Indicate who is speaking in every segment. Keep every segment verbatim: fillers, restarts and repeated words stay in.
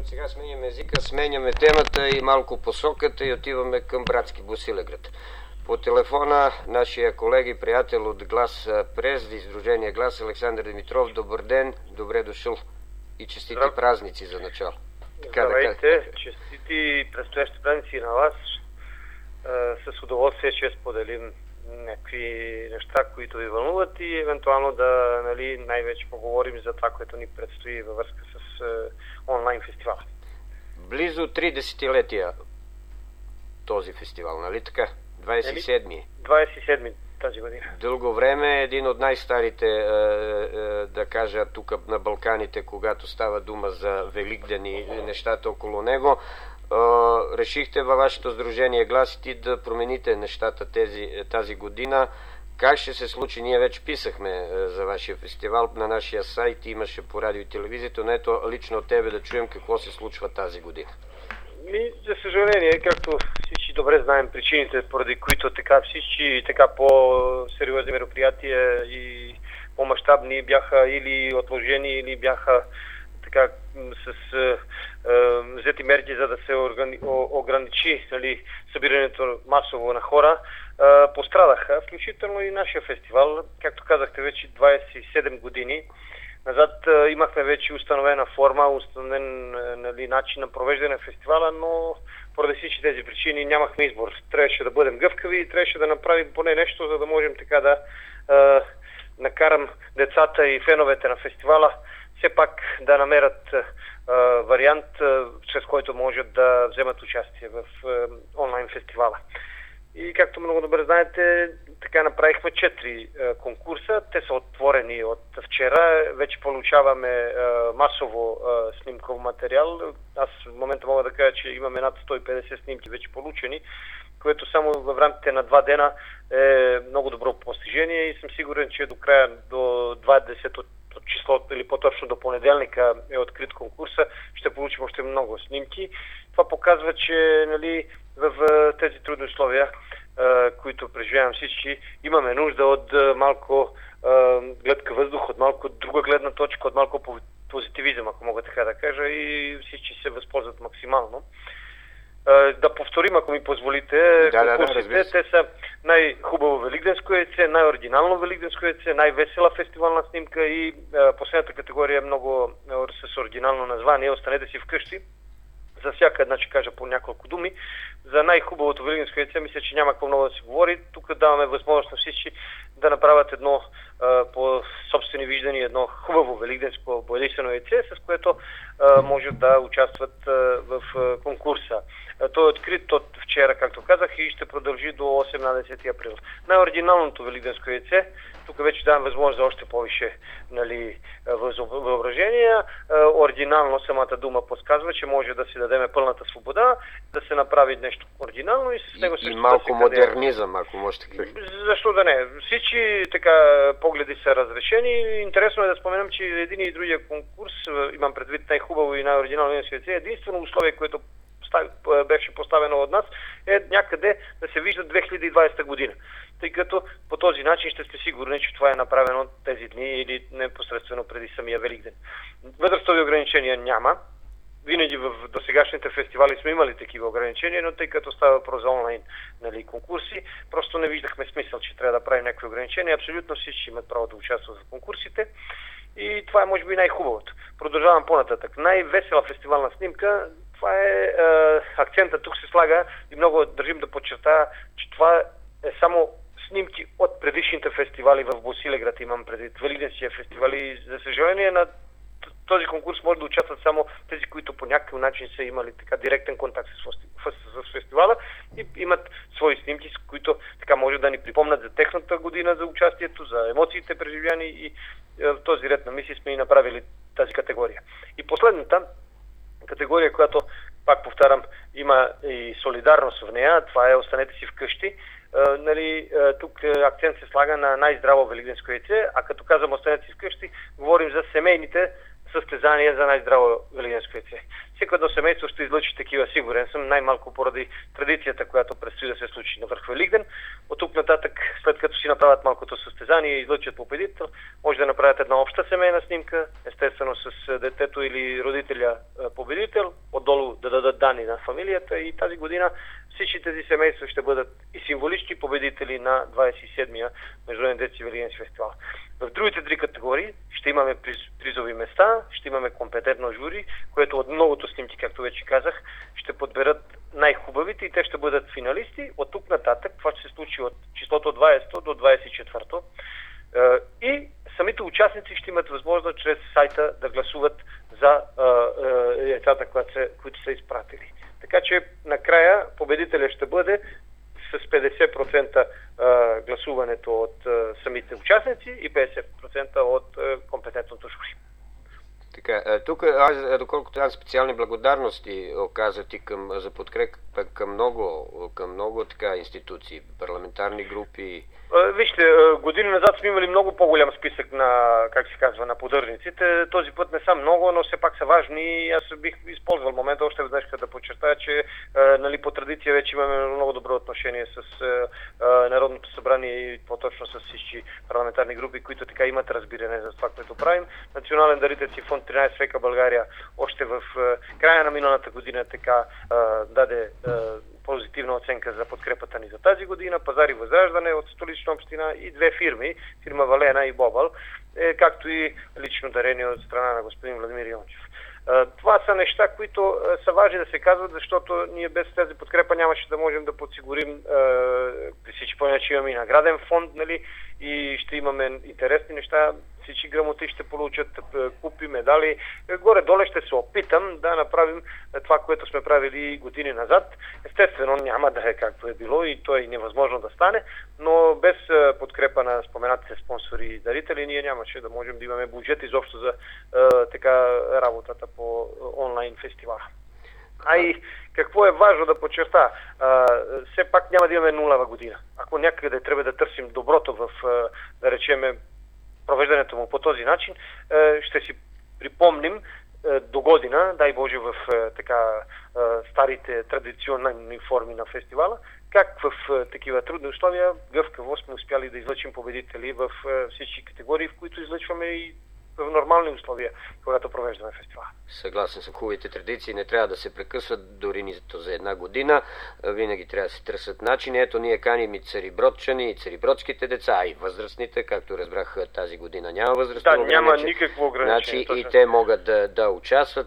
Speaker 1: от сега сменяме езика, сменяме темата и малко посоката и отиваме към братски Босилеград. По телефона нашия колега и приятел от Глас Прес, Издружение Глас, Александър Димитров. Добър ден, добре дошъл и честити Здрав... празници за начало.
Speaker 2: Така, Здравейте, да... честити предстоящи празници на вас. С удоволствие ще споделим някакви неща, които ви вълнуват и евентуално да, нали, най-вече поговорим за това, което ни предстои във връзка с е, онлайн фестивала.
Speaker 1: Близо три десетилетия този фестивал, нали така? двадесет и седми.
Speaker 2: двадесет и седми тази година.
Speaker 1: Дълго време е един от най-старите, е, е, да кажа, тук на Балканите, когато става дума за Великден и нещата около него. Uh, решихте във вашето сдружение Гласите да промените нещата тези, тази година. Как ще се случи? Ние вече писахме uh, за вашия фестивал на нашия сайт, имаше по радио и телевизията, но ето лично от тебе да чуем какво се случва тази година.
Speaker 2: И, за съжаление, както всички добре знаем причините, поради които така всички така по-сериозни мероприятия и по-мащабни бяха или отложени, или бяха така с е, е, взети мерки, за да се органи, о, ограничи, нали, събирането масово на хора, е, пострадаха, включително и нашия фестивал. Както казахте, вече двадесет и седем години назад е, имахме вече установена форма, установен е, нали, начин на провеждане на фестивала, но поради всички тези причини нямахме избор. Трябваше да бъдем гъвкави и трябваше да направим поне нещо, за да можем така да е, накарам децата и феновете на фестивала все пак да намерят а, вариант, а, чрез който може да вземат участие в а, онлайн фестивала. И както много добре знаете, така направихме четири а, конкурса. Те са отворени от вчера. Вече получаваме а, масово а, снимков материал. Аз в момента мога да кажа, че имаме над сто и петдесет снимки вече получени, което само в рамките на два дена е много добро постижение и съм сигурен, че до края, до двадесето числото или по-точно до понеделника е открит конкурса, ще получим още много снимки. Това показва, че, нали, в, в тези трудни условия, а, които преживявам всички, имаме нужда от а, малко а, гледка въздух, от малко друга гледна точка, от малко позитивизъм, ако мога така да кажа, и всички се възползват максимално. Да повторим, ако ми позволите,
Speaker 1: да,
Speaker 2: конкурсите.
Speaker 1: Да, да,
Speaker 2: те са най-хубаво великденско яйце, най-оригинално великденско яйце, най-весела фестивална снимка и а, последната категория е много а, с оригинално название "Останете си вкъщи". За всяка една ще кажа по няколко думи. За най-хубавото великденско яйце мисля, че няма какво много да се говори. Тук даваме възможност на всички да направят едно а, по собствени виждания, едно хубаво великденско боядисано яйце, с което а, може да участват а, в а, конкурса. А, той е открит от вчера, както казах, и ще продължи до осемнадесети април. Най-оригиналното великденско яйце, тук вече давам възможност за още повече, нали, въображение. Оригинално самата дума подсказва, че може да си дадем пълната свобода, да се направи нещо оригинално и с него
Speaker 1: и, и малко да модернизъм, ако може така.
Speaker 2: Защо да не? Всички така погледи са разрешени. Интересно е да споменам, че един и другия конкурс, имам предвид най-хубаво и най-оригинално яйце, единствено условие, което беше поставено от нас, е някъде да се вижда две хиляди и двадесета година. Тъй като по този начин ще сте сигурни, че това е направено тези дни или непосредствено преди самия Великден. Възрастови ограничения няма. Винаги в досегашните фестивали сме имали такива ограничения, но тъй като става въпрос за онлайн, нали, конкурси, просто не виждахме смисъл, че трябва да правим някакви ограничения. Абсолютно всички имат право да участват в конкурсите. И това е, може би, най-хубавото. Продължавам по-нататък. Най-весела фестивална снимка, това е, е акцента тук се слага и много държим да подчертая, че това е само снимки от предишните фестивали в Босилеград, имам предвид Великденския фестивал, и за съжаление на този конкурс може да участват само тези, които по някакъв начин са имали така директен контакт с, с, с фестивала и имат свои снимки, с които така може да ни припомнят за техната година, за участието, за емоциите преживяни, и в този ред на мисии сме и направили тази категория. И последната категория, която, пак повтарям, има и солидарност в нея, това е "Останете си вкъщи". Uh, нали, uh, тук акцент се слага на най-здраво великденско яйце, а като казвам "останете си вкъщи", говорим за семейните състезание за най-здраво велигденско яйце. Всяко едно семейство ще излъчи такива, сигурен съм, най-малко поради традицията, която предстои да се случи на върх Великден. От тук нататък, след като си направят малкото състезание и излъчат победител, може да направят една обща семейна снимка, естествено с детето или родителя победител, отдолу да дадат данни на фамилията и тази година всички тези семейства ще бъдат и символични победители на двадесет и седмия Международен детски велигденски фестивал. В другите три категории ще имаме приз, призови места, ще имаме компетентно жури, което от многото снимки, както вече казах, ще подберат най-хубавите и те ще бъдат финалисти. От тук нататък това ще се случи от числото двадесето до двадесет и четвърто. И самите участници ще имат възможност чрез сайта да гласуват за яйцата, които са изпратили. Така че накрая победителя ще бъде с петдесет процента гласуването от самите участници и петдесет процента от компетентното жури.
Speaker 1: Така, тук, аз, доколкото аз специални благодарности оказах и към, за подкрепа към много, към много така институции, парламентарни групи.
Speaker 2: Вижте, години назад сме имали много по-голям списък на, как се казва, на поддържниците. Този път не са много, но все пак са важни и аз бих използвал момента още веднъж да подчертая, че нали, по традиция вече имаме много добро отношение с а, Народното събрание и по-точно с всички парламентарни групи, които така имат разбиране за това, което правим. Национален дарителски фонд тринадесет века България още в а, края на миналата година така а, даде а, позитивна оценка за подкрепата ни за тази година. Пазари Възраждане от Столична община и две фирми, фирма Валена и Бобъл, е, както и лично дарение от страна на господин Владимир Йончев. Това са неща, които са важни да се казват, защото ние без тази подкрепа нямаше да можем да подсигурим при всички поне, че имаме и награден фонд, нали, и ще имаме интересни неща. Всички грамоти ще получат купи, медали. Горе-доле ще се опитам да направим това, което сме правили години назад. Естествено няма да е както е било и то е невъзможно да стане, но без подкрепа на споменатите спонсори и дарители ние нямаше да можем да имаме бюджет изобщо за е, така работата по онлайн фестивала. А и какво е важно да подчерта, а, все пак няма да имаме нулева година. Ако някъде трябва да търсим доброто в, да речеме, провеждането му по този начин, ще си припомним до година, дай Боже, в така старите традиционни форми на фестивала, как в такива трудни условия гъвкаво сме успяли да излъчим победители в всички категории, в които излъчваме и в нормални условия, когато провеждаме фестивала.
Speaker 1: Съгласен съм, хубавите традиции не трябва да се прекъсват дори нито за една година. Винаги трябва да се търсят начини. Ето ние каним и царибродчани, и царибродските деца, и възрастните, както разбрах тази година няма възрастно
Speaker 2: ограничение. Да, няма никакво ограничение.
Speaker 1: Значи и те могат да, да участват.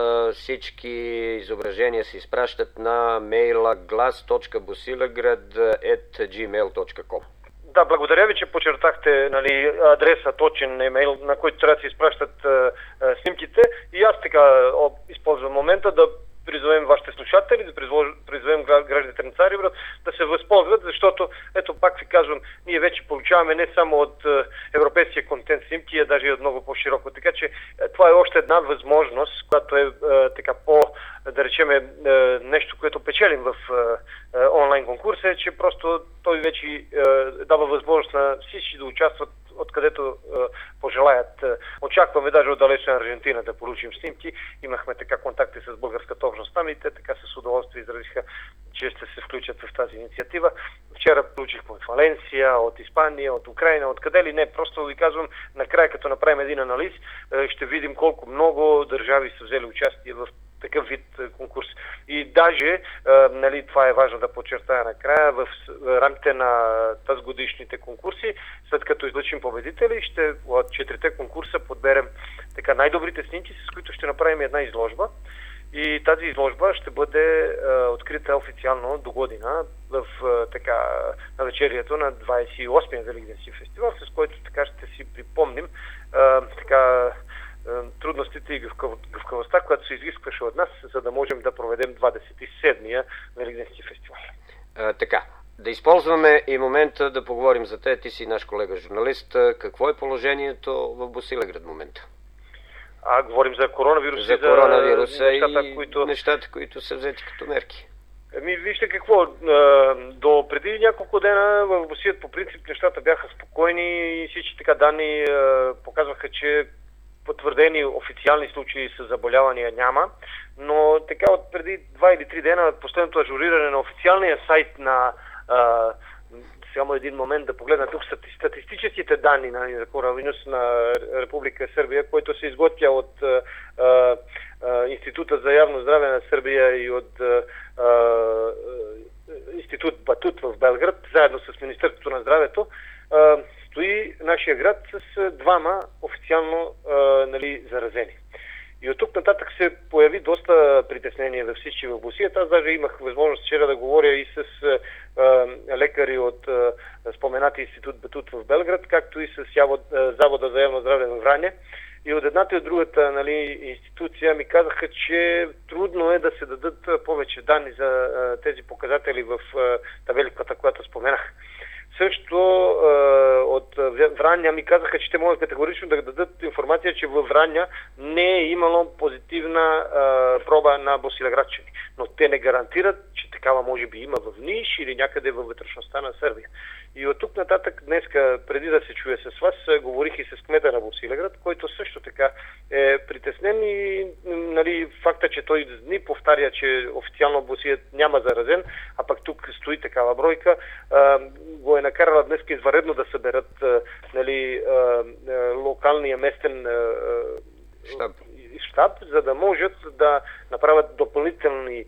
Speaker 1: Всички изображения се изпращат на мейла глас точка босилеград ет джимейл точка ком.
Speaker 2: Да, благодаря ви, че подчертахте, нали, адреса, точен емейл, на който трябва да се изпращат а, а, снимките. И аз така о, използвам момента да призовем вашите слушатели, да призовем гражданите на Цариброд да се възползват, защото, ето пак ви казвам, ние вече получаваме не само от е, европейския контент снимки, а даже и от много по-широко. Така че е, това е още една възможност, която е, е така по, да речем, е, нещо, което печелим в е, е, онлайн конкурса, е, че просто той вече е, дава възможност на всички да участват откъдето е, пожелаят. Очакваме даже от далечна Аржентина да получим снимки. Имахме така контакти с българската общност там и те така с удоволствие изразиха, че ще се включат в тази инициатива. Вчера получихме от Валенсия, от Испания, от Украина, откъде ли не. Просто ви казвам, накрая като направим един анализ, ще видим колко много държави са взели участие в такъв вид конкурс. И даже, нали, това е важно да подчертая накрая, в рамките на тази годишните конкурси, след като излъчим победители, ще от четирите конкурса подберем така най-добрите снимки, с които ще направим една изложба. И тази изложба ще бъде е, открита официално до година в е, така навечерието на двадесет и осмия Великденски фестивал, с който така ще си припомним е, така е, трудностите и гъвкав, гъвкавостта, която се изискваше от нас, за да можем да проведем двадесет и седмия Великденски фестивал.
Speaker 1: А, така, да използваме и момента да поговорим за те. Ти си наш колега журналист. Какво е положението в Босилеград в момента?
Speaker 2: А, говорим за коронавируса,
Speaker 1: за коронавируса и
Speaker 2: нещата,
Speaker 1: и
Speaker 2: които...
Speaker 1: нещата, които са взети като мерки.
Speaker 2: Ами, вижте какво, до преди няколко дена в Босилеград по принцип нещата бяха спокойни и всички така данни показваха, че потвърдени официални случаи с заболявания няма, но така от преди два или три дена последното ажуриране на официалния сайт на а, само един момент да погледна тук статистическите данни на коронавирус на Република Сърбия, който се изготвя от а, а, Института за явно здраве на Сърбия и от а, а, Институт Батут в Белград, заедно с Министерството на здравето, а, стои нашия град с двама официално а, нали, заразени. И от тук нататък се появи доста притеснение за всички в Босията. Аз даже имах възможност вчера да говоря и с а, лекари от а, споменати Институт Батут в Белград, както и с явод, а, Завода за явно здраве в Враня. И от едната и от другата нали, институция ми казаха, че трудно е да се дадат повече данни за а, тези показатели в а, табеликата, която споменах. Също а, от Враня ми казаха, че те могат категорично да дадат информация, че във Враня не е имало позитивна а, проба на босилеградчани. Но те не гарантират, че такава може би има в Ниш или някъде във вътрешността на Сърбия. И от тук нататък днеска, преди да се чуя с вас, говорих и с кмета на Босилеград, който също така е притеснен и нали, факта, че той дни повтаря, че официално Босия няма заразен, а пък тук стои такава бройка, а, го е накарала днеска извънредно да съберат а, нали, а, а, локалния местен а,
Speaker 1: щаб.
Speaker 2: щаб, за да можат да направят допълнителни е,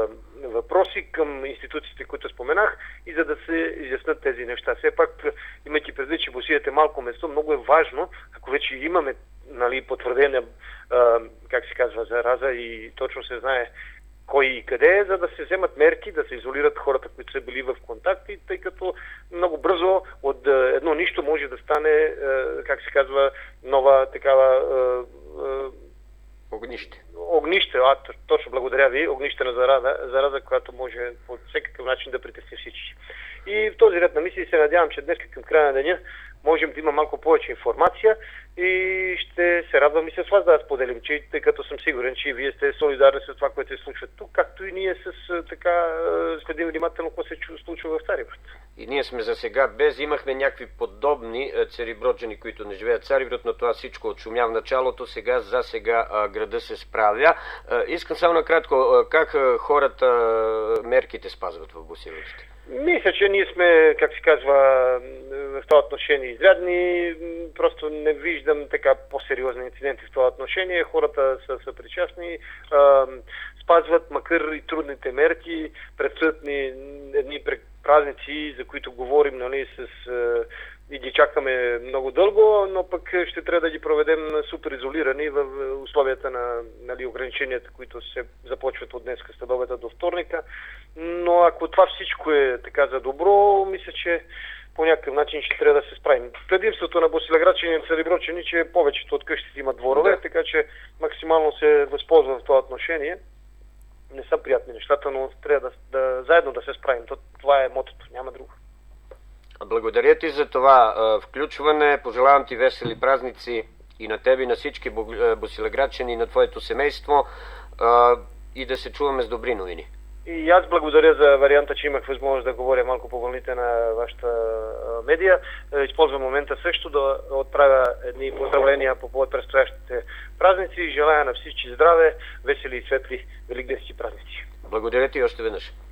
Speaker 2: въпроси към институциите, които споменах и за да се изяснат тези неща. Все пак, имайки предвид, че Босията е малко место, много е важно, ако вече имаме нали, потвърдение, е, как се казва, зараза и точно се знае кой и къде е, за да се вземат мерки, да се изолират хората, които са били в контакти, тъй като много бързо от е, едно нищо може да стане, е, как се казва, нова такава е, е,
Speaker 1: огнище.
Speaker 2: Огнище, а, точно благодаря ви, огнище на зараза, зараза, която може по всекакъв начин да притесни всички. И в този ред на мисли се надявам, че днес към края на деня можем да има малко повече информация и ще се радвам и с вас да я споделим, че, тъй като съм сигурен, че вие сте солидарни с това, което се случва тук, както и ние с така следим внимателно какво се случва в Цариброд.
Speaker 1: И ние сме за сега без, имахме някакви подобни цариброджани, които не живеят в Цариброд, но това всичко отшумя в началото, сега за сега а, града се справя. А, искам само накратко, как а, хората мерките спазват в Босилеград?
Speaker 2: Мисля, че ние сме, как се казва, в това отношение изрядни. Просто не виждам така по-сериозни инциденти в това отношение. Хората са, са причастни, а, спазват макар и трудните мерки. Предстоят ни едни празници, за които говорим нали, с, а, и ги чакаме много дълго, но пък ще трябва да ги проведем супер изолирани в условията на нали, ограниченията, които се започват от днес следобеда до вторника. Но ако това всичко е така за добро, мисля, че по някакъв начин ще трябва да се справим. Предимството на босилеградчани и царибродчани, че повечето от къщите имат дворове, да. Така че максимално се възползвам в това отношение. Не са приятни нещата, но трябва да, да заедно да се справим. Това е мотото, няма друго.
Speaker 1: Благодаря ти за това а, включване. Пожелавам ти весели празници и на тебе, и на всички босилеградчани, и на твоето семейство а, и да се чуваме с добри новини.
Speaker 2: И аз благодаря за варианта, че имах възможност да говоря малко по вълните на вашата медия. Използвам момента също да отправя едни поздравления по повод предстоящите празници и желая на всички здраве, весели и светли великденски празници.
Speaker 1: Благодаря ти още веднъж.